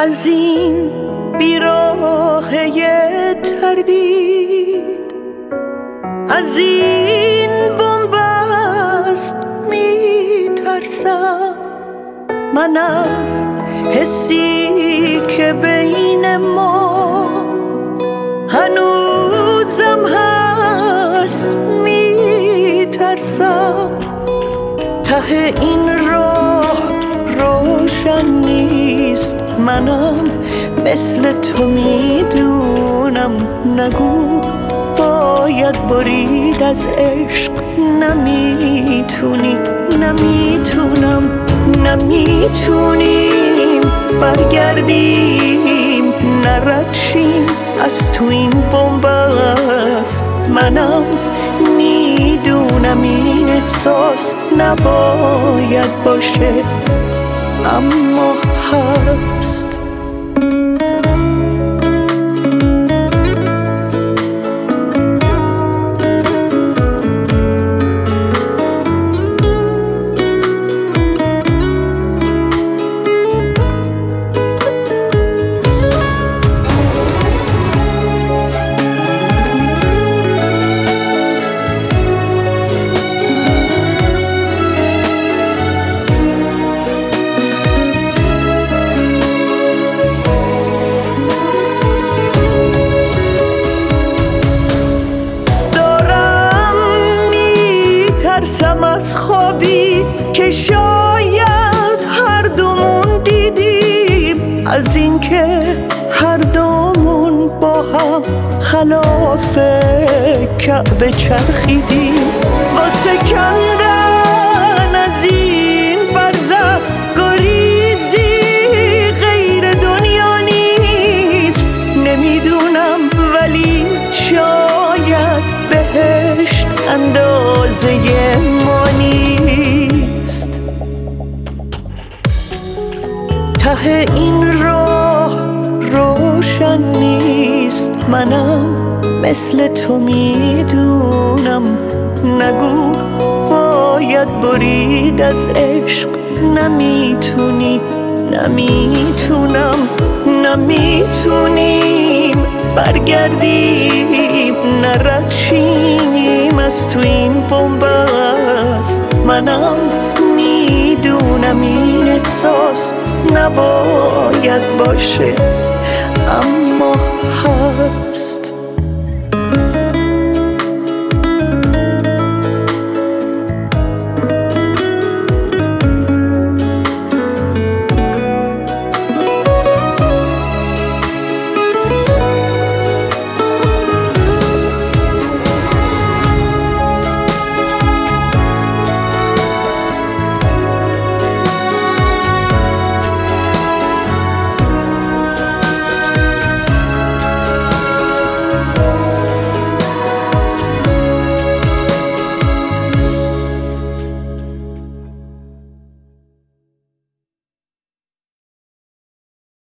از این بیراهه تردید، از این بنبست میترسم. من از حسی که بین ما هنوزم هست میترسم. ته این راه روشن نیست، منم مثل تو میدونم. نگو باید برید از عشق، نمیتونی، نمیتونم، نمیتونیم برگردیم، نردشیم از تو این بنبست. منم میدونم این احساس نباید باشه، اما هست. ترسم از خوابی که شاید هر دومون دیدیم، از اینکه هر دومون با هم خلاف کعبه چرخیدیم. واسه کندن از این برزخ گریزی غیر دنیا نیست. نمیدونم ولی شاید بهشت اندازه ما نیست. ته این راه روشن نیست، منم مثل تو میدونم. نگو باید برید از عشق، نمیتونی، نمیتونم، نمیتونیم برگردیم، نردشیم از تو این بنبست. منم میدونم این احساس نباید باشه، اما